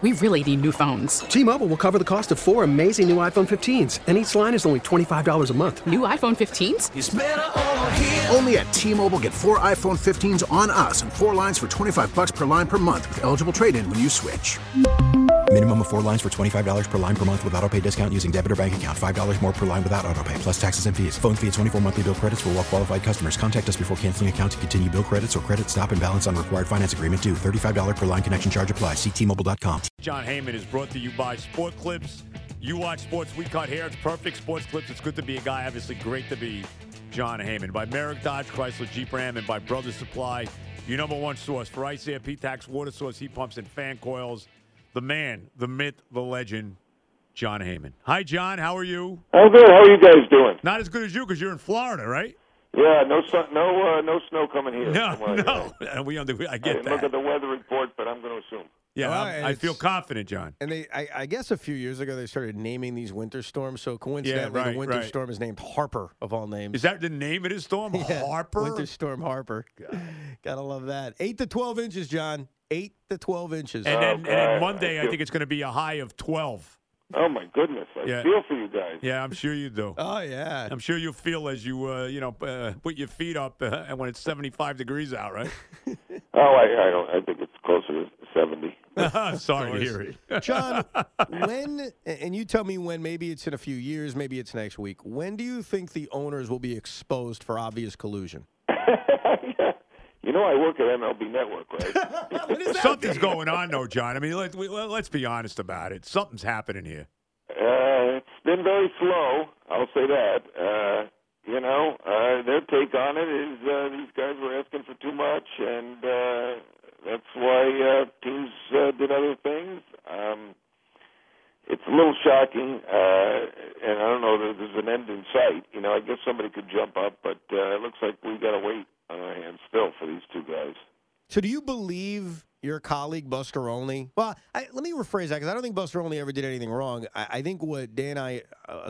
We really need new phones. T-Mobile will cover the cost of 4 amazing new iPhone 15s, and each line is only $25 a month. New iPhone 15s? It's better over here. Only at T-Mobile, get 4 iPhone 15s on us and 4 lines for $25 per line per month with eligible trade-in when you switch. Minimum of 4 lines for $25 per line per month with autopay discount using debit or bank account. $5 more per line without autopay, plus taxes and fees. Phone fee at 24 monthly bill credits for well-qualified customers. Contact us before canceling account to continue bill credits or credit stop and balance on required finance agreement due. $35 per line connection charge applies. See T-Mobile.com. Jon Heyman is brought to you by Sport Clips. You watch sports, we cut hair. It's perfect. Sports Clips. It's good to be a guy. Obviously, great to be Jon Heyman. By Merrick Dodge, Chrysler, Jeep Ram, and by Brothers Supply, your number one source for ice air, P-Tax, water source, heat pumps, and fan coils. The man, the myth, the legend, Jon Heyman. Hi, John. How are you? I'm good. How are you guys doing? Not as good as you because you're in Florida, right? Yeah, no snow coming here. No. I get I didn't that. look at the weather report, but I'm going to assume. Yeah, I feel confident, John. And I guess a few years ago they started naming these winter storms. So coincidentally, the winter storm is named Harper of all names. Is that the name of his storm? Yeah, Harper? Winter Storm Harper. Gotta love that. 8 to 12 inches, John. 8 to 12 inches. And then Monday, I think it's going to be a high of 12. Oh, my goodness. I feel for you guys. Yeah, I'm sure you do. Oh, yeah. I'm sure you feel as you, put your feet up and when it's 75 degrees out, right? I think it's closer to 70. Sorry to hear it. John, when, and you tell me when, maybe it's in a few years, maybe it's next week, when do you think the owners will be exposed for obvious collusion? You know, I work at MLB Network, right? Something's going on, though, John. I mean, let's be honest about it. Something's happening here. It's been very slow, I'll say that. Their take on it is these guys were asking for too much, and that's why teams did other things. It's a little shocking, and I don't know that there's an end in sight. I guess somebody could jump up, but it looks like we got to wait on our hands still for these two guys. So do you believe your colleague Buster Olney? Well, let me rephrase that because I don't think Buster Olney ever did anything wrong. I think what Lozano,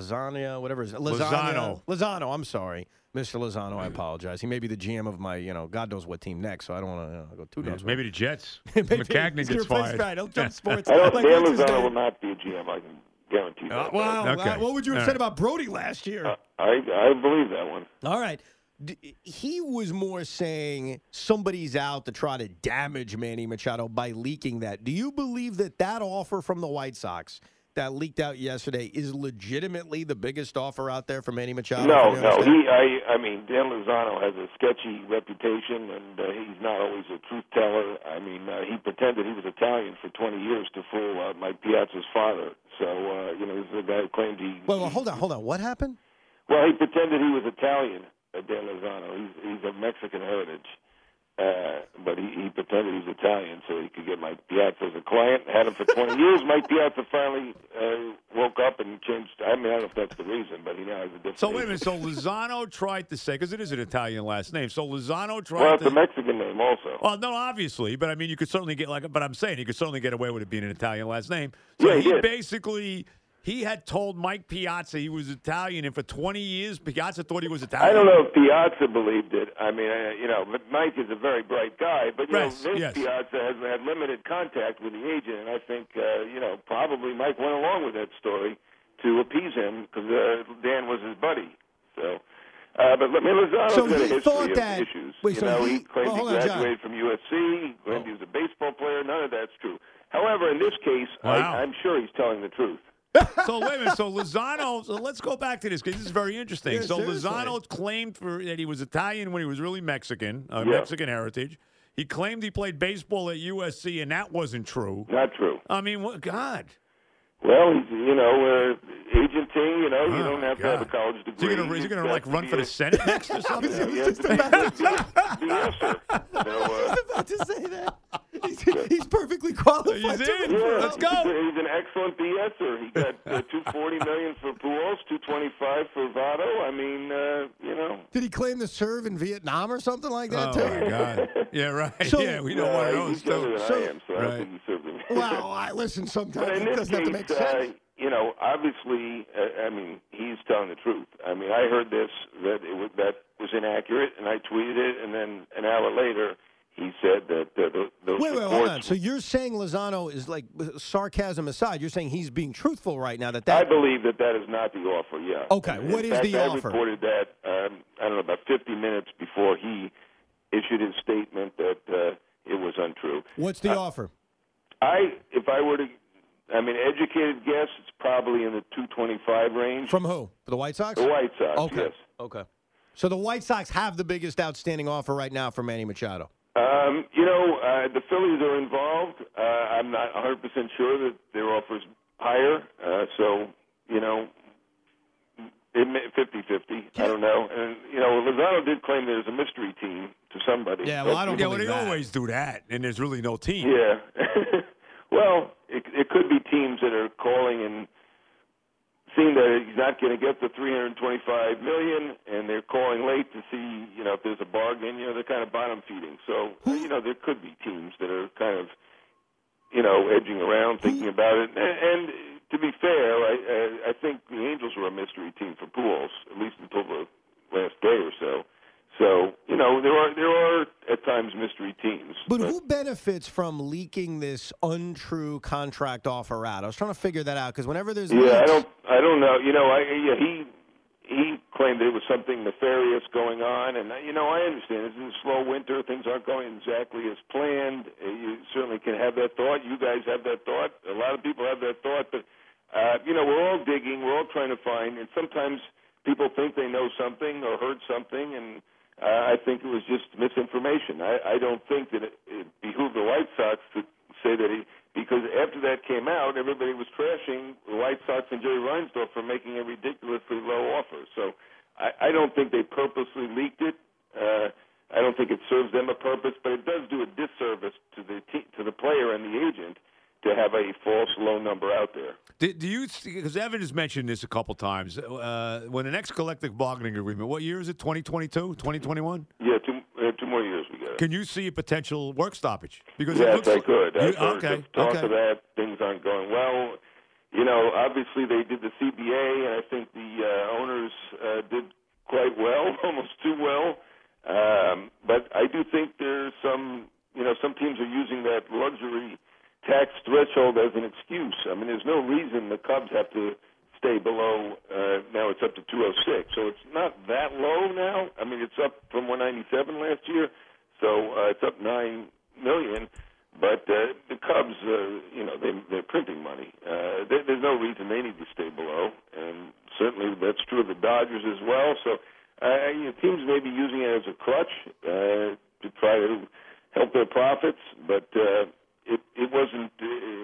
I'm sorry. Mr. Lozano, I apologize. He may be the GM of my, God knows what team next, so I don't want to go too nuts. Maybe the Jets. McCagnon gets fired. Right. He'll jump sports. Dan Lozano will not be a GM. I can guarantee that. What would you have said about Brody last year? I believe that one. All right. He was more saying somebody's out to try to damage Manny Machado by leaking that. Do you believe that offer from the White Sox that leaked out yesterday is legitimately the biggest offer out there for Manny Machado? No. Dan Lozano has a sketchy reputation, and he's not always a truth teller. I mean, he pretended he was Italian for 20 years to fool Mike Piazza's father. So, this is a guy who claimed he... Well, hold on. What happened? Well, he pretended he was Italian, Dan Lozano. He's of Mexican heritage. But he pretended he was Italian so he could get Mike Piazza as a client. Had him for 20 years. Mike Piazza finally woke up and changed. I don't know if that's the reason, but he now has a different So, wait a minute. So, Lozano tried to say, because it is an Italian last name, so Lozano tried Well, it's a Mexican name also. Well, no, obviously. But, I mean, you could certainly but I'm saying you could certainly get away with it being an Italian last name. So, he basically... He had told Mike Piazza he was Italian, and for 20 years, Piazza thought he was Italian. I don't know if Piazza believed it. I mean, Mike is a very bright guy, but Vince Piazza has had limited contact with the agent, and I think, probably Mike went along with that story to appease him because Dan was his buddy. So, but Lozano's got a history of issues. He claimed he graduated from USC. He claimed he was a baseball player. None of that's true. However, in this case, I'm sure he's telling the truth. So wait a minute. So Lozano. So let's go back to this because this is very interesting. Yeah, so seriously. Lozano claimed that he was Italian when he was really Mexican, Mexican heritage. He claimed he played baseball at USC, and that wasn't true. Not true. I mean, what? God. Well, agenting. You don't have to have a college degree. Is he going to run for the Senate next or something? I was just about to say that. He's perfectly qualified. He's in. Let's go. He's an excellent BSer. He got $240 million for Pujols, $225 for Votto. I mean, Did he claim to serve in Vietnam or something like that, too? Oh, my God. Yeah, right. So, we don't want to know. He's younger than I am, so I don't think he served in Well, listen, sometimes but in it this doesn't have to case, make sense. obviously, he's telling the truth. I mean, I heard that was inaccurate, and I tweeted it, and then an hour later, he said that those Wait, reports. hold on. So you're saying Lozano is, like, sarcasm aside, you're saying he's being truthful right now? That I believe that is not the offer. Yeah. Okay. What is the offer? I reported that I don't know, about 50 minutes before he issued his statement that it was untrue. What's the offer? If I were to, educated guess, it's probably in the 225 range. From who? The White Sox? The White Sox. Okay. Yes. Okay. So the White Sox have the biggest outstanding offer right now for Manny Machado. The Phillies are involved. I'm not 100% sure that their offer's higher. So, 50-50. I don't know. And, Lozano did claim there's a mystery team to somebody. Yeah, well, I don't believe they that. always do that, and there's really no team. Yeah. Well, it could be teams that are calling and seeing that he's not going to get the $325 million, and they're calling late to see, if there's a bargain. They're kind of bottom feeding. So, there could be teams that are kind of, edging around, thinking about it. And to be fair, I think the Angels were a mystery team for Pujols, at least until the last day or so. So, there are at times mystery teams. But who benefits from leaking this untrue contract offer out? I was trying to figure that out because whenever there's leaks, I don't know. He claimed there was something nefarious going on, and I understand. It's a slow winter; things aren't going exactly as planned. You certainly can have that thought. You guys have that thought. A lot of people have that thought, but we're all digging. We're all trying to find, and sometimes people think they know something or heard something, and I think it was just misinformation. I don't think that it behooved the White Sox to say that because after that came out, everybody was trashing the White Sox and Jerry Reinsdorf for making a ridiculously low offer. So I don't think they purposely leaked it. I don't think it serves them a purpose, but it does do a disservice to the player and the agent to have a false low number out there. Do you, because Evan has mentioned this a couple times, when the next collective bargaining agreement, what year is it, 2022, 2021? Yeah, two more years we got. Can you see a potential work stoppage? Because yes, I could. Okay. Talk of that. Things aren't going well. Obviously they did the CBA, and I think the owners did quite well, almost too well. But I do think there's some teams are using that luxury tax threshold as an excuse. There's no reason the Cubs have to stay below. Now it's up to 206, so it's not that low now. It's up from 197 last year, so it's up $9 million. But the Cubs, they're printing money. There's no reason they need to stay below, and certainly that's true of the Dodgers as well. So teams may be using it as a crutch to try to help their profits, but it wasn't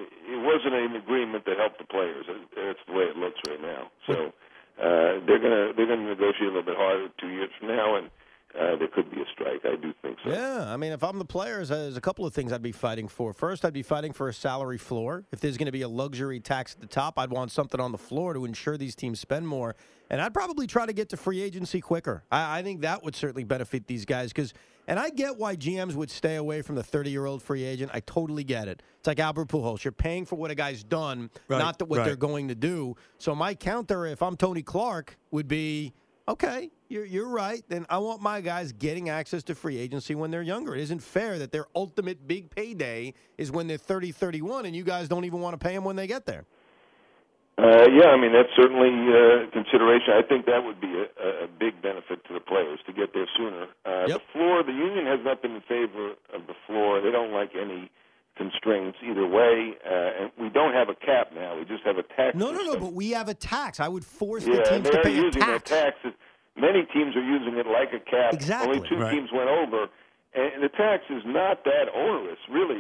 an agreement that helped the players. That's the way it looks right now. So they're gonna negotiate a little bit harder 2 years from now, and there could be a strike. I do think so. Yeah, if I'm the players, there's a couple of things I'd be fighting for. First, I'd be fighting for a salary floor. If there's going to be a luxury tax at the top, I'd want something on the floor to ensure these teams spend more. And I'd probably try to get to free agency quicker. I think that would certainly benefit these guys and I get why GMs would stay away from the 30-year-old free agent. I totally get it. It's like Albert Pujols. You're paying for what a guy's done, not what they're going to do. So my counter, if I'm Tony Clark, would be, okay, you're right. Then I want my guys getting access to free agency when they're younger. It isn't fair that their ultimate big payday is when they're 30, 31, and you guys don't even want to pay them when they get there. That's certainly a consideration. I think that would be a big benefit to the players to get there sooner. The floor, the union has not been in favor of the floor. They don't like any constraints either way. And we don't have a cap now. We just have a tax. No, but we have a tax. I would force the teams to pay a tax. Many teams are using it like a cap. Exactly. Only two teams went over. And the tax is not that onerous, really.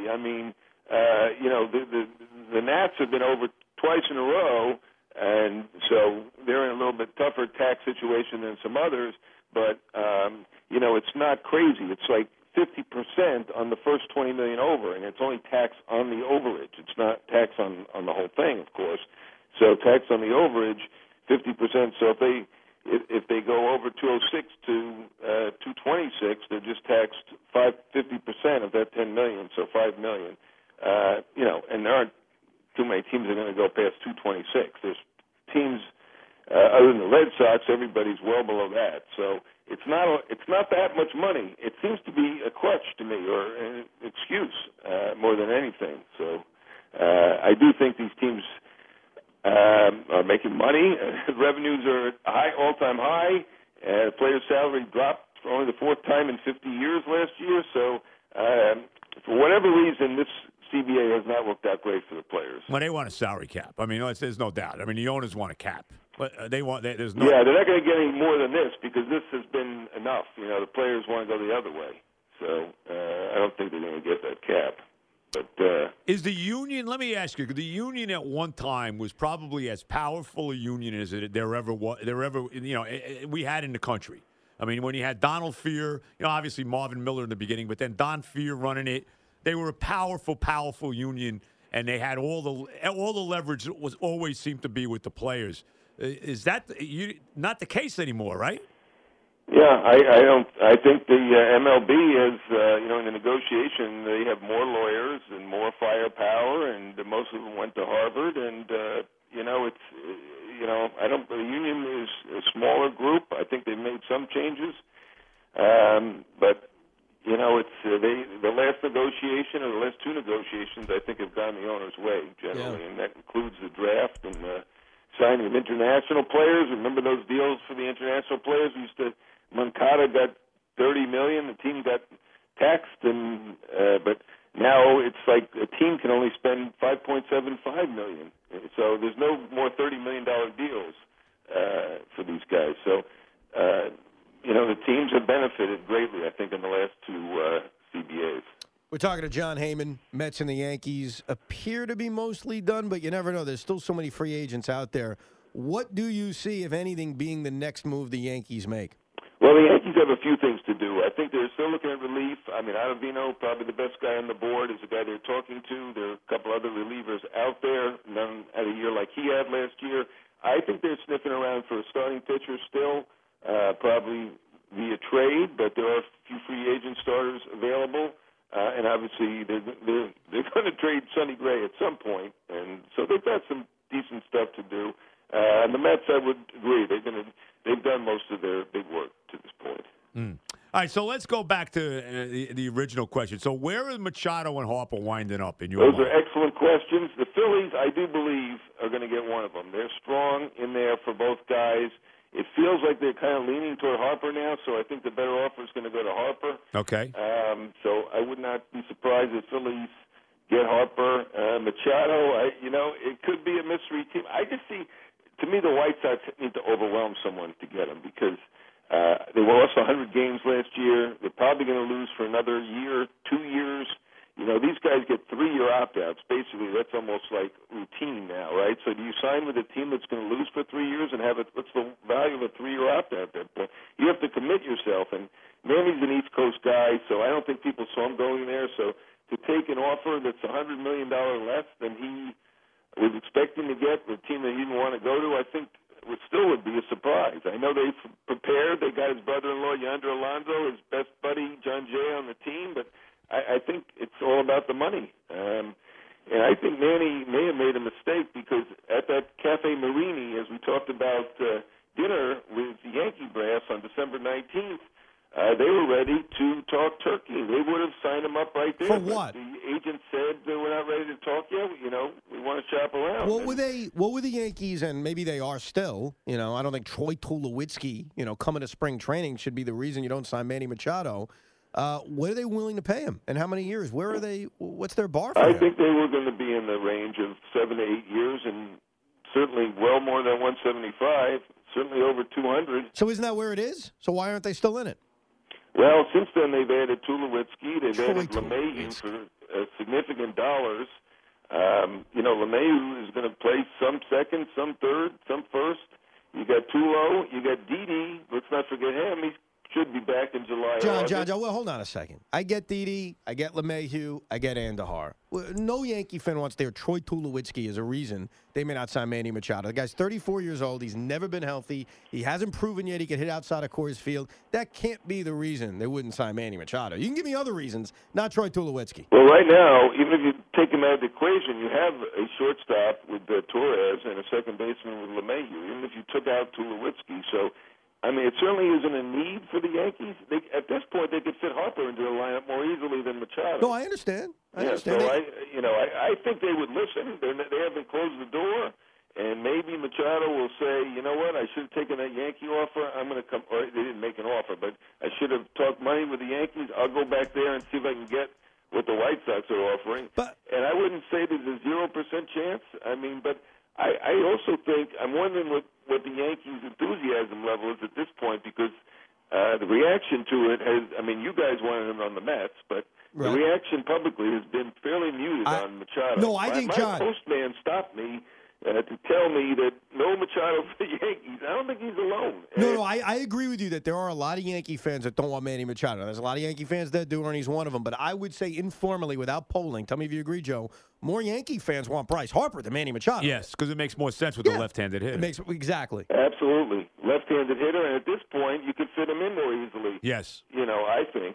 The Nats have been over twice in a row, and so they're in a little bit tougher tax situation than some others, but, it's not crazy. It's like 50% on the first $20 million over, and it's only tax on the overage. It's not tax on the whole thing, of course. So tax on the overage, 50%. So if they go over 206 to 226, they're just taxed 50% of that $10 million, so $5 million. And there aren't too many teams that are going to go past 226. There's teams other than the Red Sox, everybody's well below that. So it's not that much money. It seems to be a crutch to me, or an excuse more than anything. So I do think these teams are making money. Revenues are all-time high. Player salary dropped for only the fourth time in 50 years last year. So for whatever reason, this CBA has not worked out great for the players. Well, they want a salary cap. I mean, there's no doubt. I mean, the owners want a cap. But there's no. Yeah, they're not going to get any more than this because this has been enough. You know, the players want to go the other way. So I don't think they're going to get that cap. But is the union? Let me ask you. The union at one time was probably as powerful a union as there ever was. We had in the country. I mean, when you had Donald Fear, obviously Marvin Miller in the beginning, but then Don Fear running it. They were a powerful union, and they had all the leverage. Was always seemed to be with the players. Is that not the case anymore, right? Yeah, I don't. I think the MLB is, in the negotiation, they have more lawyers and more firepower, and most of them went to Harvard. And I don't. The union is a smaller group. I think they've made some changes, but it's the last negotiation or the last two negotiations I think have gone the owner's way generally, and that includes the draft and signing of international players. Remember those deals for the international players? Moncada got $30 million. The team got taxed, but now it's like a team can only spend $5.75 million. So there's no more $30 million deals for these guys. So the teams have benefited greatly, I think, in the last two CBAs. We're talking to Jon Heyman. Mets and the Yankees appear to be mostly done, but you never know. There's still so many free agents out there. What do you see, if anything, being the next move the Yankees make? Well, the Yankees have a few things to do. I think they're still looking at relief. I mean, Ottavino, probably the best guy on the board, is the guy they're talking to. There are a couple other relievers out there, none had a year like he had last year. I think they're sniffing around for a starting pitcher still, probably via trade, but there are a few free agent starters available. And obviously, they're going to trade Sonny Gray at some point, and so they've got some decent stuff to do. And the Mets, I would agree, they've done most of their big work to this point. All right, so let's go back to the original question. So where are Machado and Harper winding up in your mind? Those are excellent questions. The Phillies, I do believe, are going to get one of them. They're strong in there for both guys. It feels like they're kind of leaning toward Harper now, so I think the better offer is going to go to Harper. Okay. So I would not be surprised if Phillies get Harper. Machado, it could be a mystery team. I just see, to me, the White Sox need to overwhelm someone to get him because they lost 100 games last year. They're probably going to lose for another year, 2 years. These guys get 3-year opt-outs. Basically, that's almost like routine now, right? So do you sign with a team that's going to lose for 3 years and have what's the value of a 3-year opt-out at that point? You have to commit yourself, and Manny's an East Coast guy, so I don't think people saw him going there. So to take an offer that's $100 million less than he was expecting to get with a team that he didn't want to go to, I think it still would be a surprise. I know they've prepared. They got his brother-in-law, Yonder Alonso, his best buddy, John Jay, on the team, but I think it's all about the money. And I think Manny may have made a mistake because at that Cafe Marini, as we talked about dinner with the Yankee brass on December 19th, they were ready to talk turkey. They would have signed him up right there. For what? The agent said they were not ready to talk yet. We want to shop around. What were the Yankees, and maybe they are still, I don't think Troy Tulowitzki, coming to spring training should be the reason you don't sign Manny Machado. What are they willing to pay him, and how many years? Where are they? What's their bar for him? I think they were going to be in the range of 7 to 8 years, and certainly well more than 175, certainly over 200. So isn't that where it is? So why aren't they still in it? Well, since then they've added Tulowitzki, they've added LeMahieu for significant dollars. LeMahieu is going to play some second, some third, some first. You got Tulo, you got Didi. Let's not forget him. He should be back in July. John, well, hold on a second. I get Didi, I get LeMahieu, I get Andahar. Well, no Yankee fan wants their Troy Tulowitzki as a reason they may not sign Manny Machado. The guy's 34 years old. He's never been healthy. He hasn't proven yet he can hit outside of Coors Field. That can't be the reason they wouldn't sign Manny Machado. You can give me other reasons, not Troy Tulowitzki. Well, right now, even if you take him out of the equation, you have a shortstop with Torres and a second baseman with LeMahieu, even if you took out Tulowitzki. So, I mean, it certainly isn't a need for the Yankees. At this point, they could fit Harper into the lineup more easily than Machado. No, I understand. So I think they would listen. They haven't closed the door, and maybe Machado will say, you know what, I should have taken that Yankee offer. I'm going to come. Or they didn't make an offer, but I should have talked money with the Yankees. I'll go back there and see if I can get what the White Sox are offering. And I wouldn't say there's a 0% chance. I mean, but I also think I'm wondering what the Yankees' enthusiasm level is at this point, because the reaction to it has. I mean, you guys wanted him on the Mets, but the reaction publicly has been fairly muted on Machado. No, I think my postman stopped me to tell me that no Machado for the Yankees. I don't think he's alone. No, I agree with you that there are a lot of Yankee fans that don't want Manny Machado. There's a lot of Yankee fans that do, and he's one of them. But I would say informally, without polling, tell me if you agree, Joe, more Yankee fans want Bryce Harper than Manny Machado. Yes, because it makes more sense with the left-handed hitter. It makes exactly. Absolutely. Left-handed hitter, and at this point, you could fit him in more easily. Yes. I think.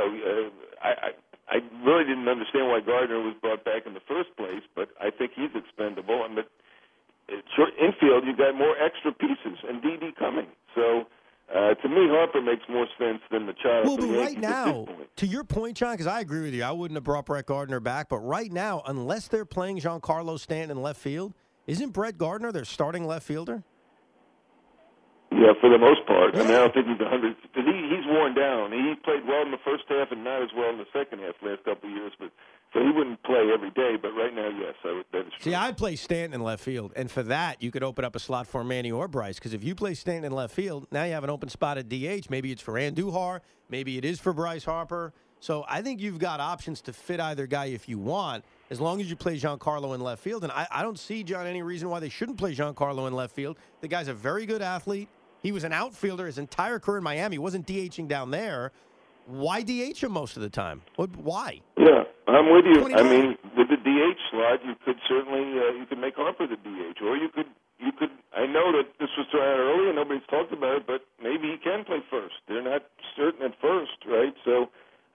I really didn't understand why Gardner was brought back in the first place, but I think he's expendable. And infield, you've got more extra pieces, and Didi coming. So, to me, Harper makes more sense than Machado. Well, but right now, to your point, John, because I agree with you, I wouldn't have brought Brett Gardner back. But right now, unless they're playing Giancarlo Stanton in left field, isn't Brett Gardner their starting left fielder? Yeah, for the most part. I mean, I don't think he's 100. Because he's worn down. He played well in the first half and not as well in the second half the last couple of years. But so he wouldn't play every day. But right now, yes, that is true. See, I'd play Stanton in left field. And for that, you could open up a slot for Manny or Bryce. Because if you play Stanton in left field, now you have an open spot at DH. Maybe it's for Andujar. Maybe it is for Bryce Harper. So I think you've got options to fit either guy if you want, as long as you play Giancarlo in left field. And I don't see, John, any reason why they shouldn't play Giancarlo in left field. The guy's a very good athlete. He was an outfielder his entire career in Miami. He wasn't DHing down there. Why DH him most of the time? Why? Yeah, I'm with you. I mean, with the DH slot, you could certainly you could make Harper the DH, or you could. I know that this was thrown out earlier, nobody's talked about it, but maybe he can play first. They're not certain at first, right? So,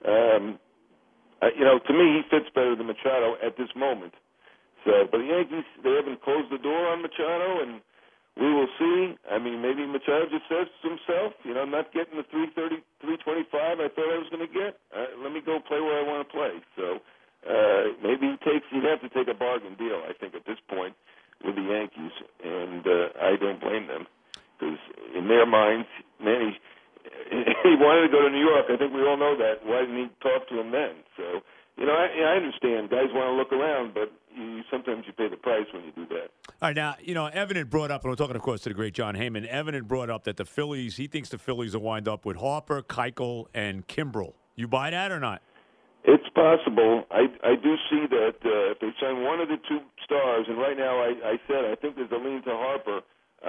to me, he fits better than Machado at this moment. So, but the Yankees, they haven't closed the door on Machado, and we will see. I mean, maybe Machado just says to himself, I'm not getting the 330, 325 I thought I was going to get. Let me go play where I want to play. So maybe he'd have to take a bargain deal, I think, at this point with the Yankees. And I don't blame them, because in their minds, Manny, he wanted to go to New York. I think we all know that. Why didn't he talk to him then? So, I understand. Guys want to look around, but sometimes you pay the price when you do that. All right, now, Evan had brought up, and we're talking, of course, to the great John Heyman. Evan had brought up that the Phillies, he thinks the Phillies will wind up with Harper, Keuchel, and Kimbrel. You buy that or not? It's possible. I do see that if they sign one of the two stars, and right now I said I think there's a lean to Harper,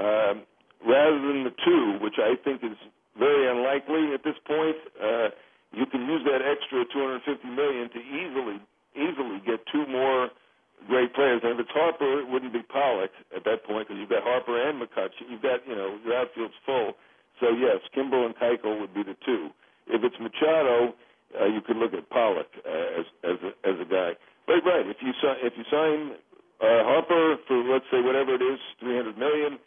rather than the two, which I think is very unlikely at this point. You can use that extra $250 million to easily get two more great players. And if it's Harper, it wouldn't be Pollock at that point, because you've got Harper and McCutcheon. You've got, your outfield's full. So, yes, Kimbrel and Keuchel would be the two. If it's Machado, you could look at Pollock as a guy. But right, if you sign Harper for, let's say, whatever it is, $300 million,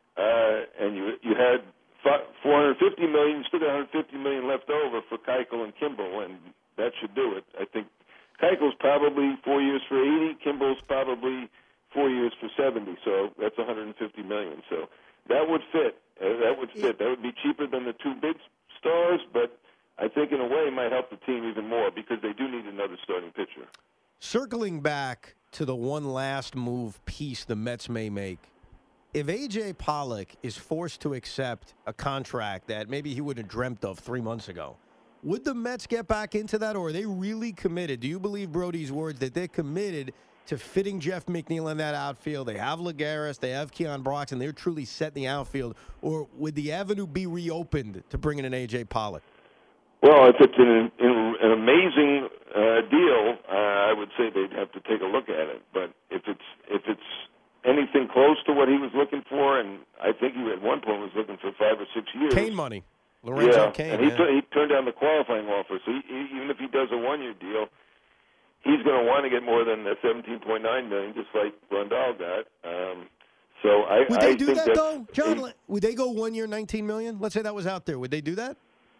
and you had $450 million, you still got $150 million left over for Keuchel and Kimbrel, and that should do it. I think Keuchel's probably 4 years for 80. Kimbrel's probably 4 years for 70. So that's $150 million. So that would fit. That would be cheaper than the two big stars, but I think in a way it might help the team even more, because they do need another starting pitcher. Circling back to the one last move piece the Mets may make, if A.J. Pollock is forced to accept a contract that maybe he wouldn't have dreamt of 3 months ago, would the Mets get back into that, or are they really committed? Do you believe Brody's words that they're committed to fitting Jeff McNeil in that outfield? They have Lagares, they have Keon Broxton, they're truly set in the outfield. Or would the avenue be reopened to bring in an A.J. Pollock? Well, if it's an amazing deal, I would say they'd have to take a look at it. But if it's anything close to what he was looking for, and I think he at one point was looking for 5 or 6 years. Kane money. Lorenzo Kane. And he turned down the qualifying offer. So even if he does a 1-year deal, he's going to want to get more than the $17.9 million, just like Grandal got. Would they do that, though, John? Would they go 1 year, $19 million? Let's say that was out there. Would they do that?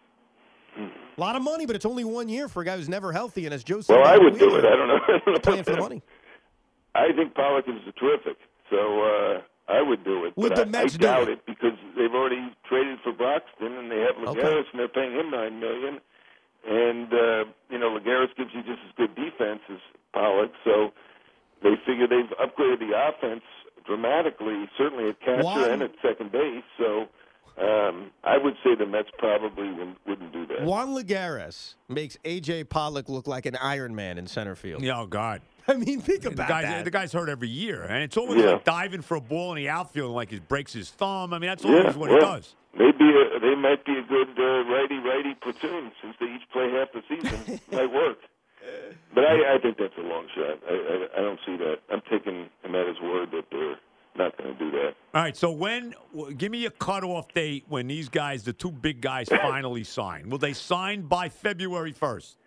A lot of money, but it's only 1 year for a guy who's never healthy. And as Joe said, well, I would do it. I don't know. Playing for the money. I think Pollock is terrific, so I would do it. Would the Mets I doubt it because they've already traded for Broxton, and they have Lagares, and they're paying him $9 million. And Lagares gives you just as good defense as Pollock, so they figure they've upgraded the offense dramatically, certainly at catcher and at second base. So I would say the Mets probably wouldn't do that. Juan Lagares makes A.J. Pollock look like an Iron Man in center field. Yeah, oh, God. I mean, think about that. The guy's hurt every year, and it's always like diving for a ball in the outfield and like he breaks his thumb. I mean, that's always what he does. They might be a good righty-righty platoon since they each play half the season. Might work. But I think that's a long shot. I don't see that. I'm taking him at his word that they're not going to do that. All right, so give me a cutoff date when these guys, the two big guys, finally sign. Will they sign by February 1st?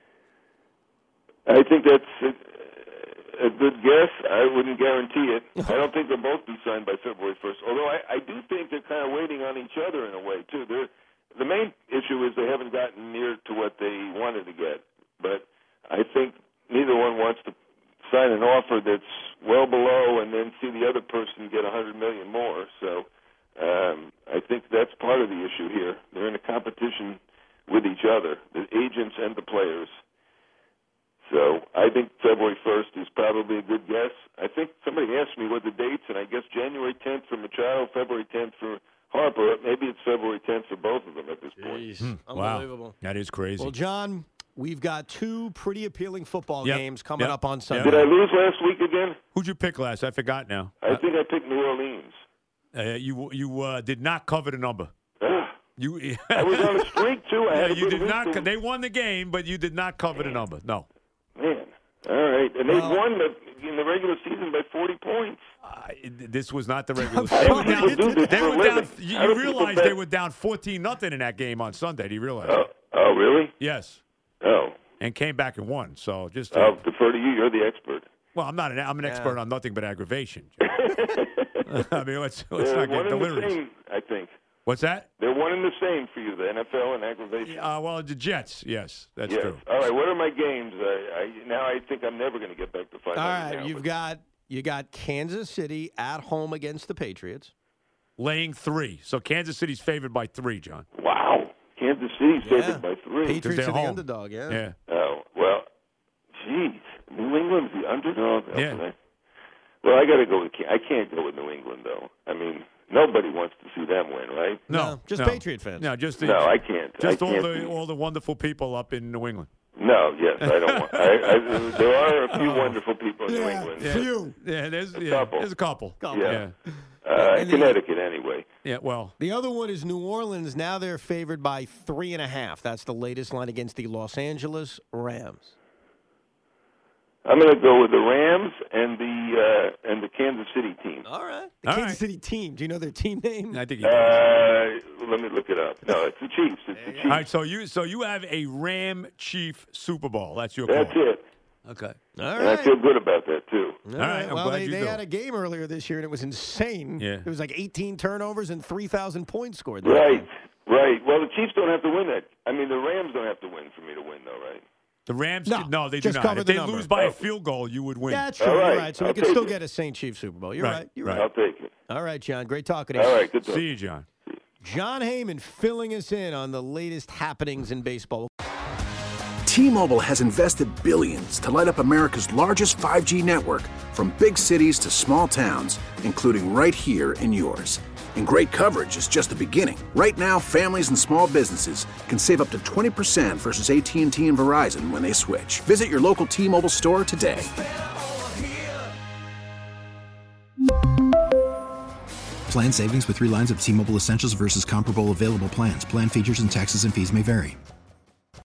I think that's a good guess. I wouldn't guarantee it. I don't think they'll both be signed by February 1st, although I do think they're kind of waiting on each other in a way, too. The main issue is they haven't gotten near to what they wanted to get, but I think neither one wants to sign an offer that's well below and then see the other person get $100 million more. So I think that's part of the issue here. They're in a competition with each other, the agents and the players. So I think February 1st is probably a good guess. I think somebody asked me what the dates, and I guess January 10th for Machado, February 10th for Harper. Maybe it's February 10th for both of them at this point. Unbelievable. Wow. That is crazy. Well, John, we've got two pretty appealing football games coming up on Sunday. Did I lose last week again? Who'd you pick last? I forgot now. I think I picked New Orleans. You did not cover the number. I was on a streak, too. You did not. They won the game, but you did not cover the number. No. Man. All right. And they won in the regular season by 40 points. This was not the regular season. They were down. You realize they were down 14-0 in that game on Sunday. Do you realize? Oh, really? Yes. Oh. And came back and won. So just. I'll defer to you. You're the expert. Well, I'm not. I'm an expert on nothing but aggravation. I mean, let's not get delirious. I think. What's that? They're one and the same for you, the NFL and aggravation. Well, the Jets, yes, that's true. All right, what are my games? Now I think I'm never going to get back to 500. All right, you got Kansas City at home against the Patriots. Laying 3. So Kansas City's favored by 3, John. Wow. Kansas City's favored by 3. Patriots are the underdog, yeah. Oh, well, geez. New England's the underdog? Okay. Yeah. Well, I got to go with I can't go with New England, though. I mean, nobody wants to see them win, right? No, just Patriot fans. No, I can't. Just all the wonderful people up in New England. No, yes, I don't want. There are a few wonderful people in New England. Few. Yeah, there's a couple. Yeah. Connecticut, anyway. Yeah, well. The other one is New Orleans. Now they're favored by 3.5. That's the latest line against the Los Angeles Rams. I'm going to go with the Rams and the Kansas City team. All right. The Kansas City team. Do you know their team name? I think you do. Let me look it up. No, it's the Chiefs. It's the Chiefs. All right, so you have a Ram-Chief Super Bowl. That's your call. That's it. Okay. All right. And I feel good about that, too. All right. Well, they had a game earlier this year, and it was insane. Yeah. It was like 18 turnovers and 3,000 points scored. Right. Well, the Chiefs don't have to win that. I mean, the Rams don't have to win for me to win, though, right? The Rams? No, they do not. If they lose by a field goal, you would win. That's true. Right. You're right. So we can still get a St. Chief Super Bowl. You're right. You're right. I'll take it. All right, John. Great talking to you. All right. Good talk. See you, John. John Heyman filling us in on the latest happenings in baseball. T-Mobile has invested billions to light up America's largest 5G network, from big cities to small towns, including right here in yours. And great coverage is just the beginning. Right now, families and small businesses can save up to 20% versus AT&T and Verizon when they switch. Visit your local T-Mobile store today. Plan savings with 3 lines of T-Mobile Essentials versus comparable available plans. Plan features and taxes and fees may vary.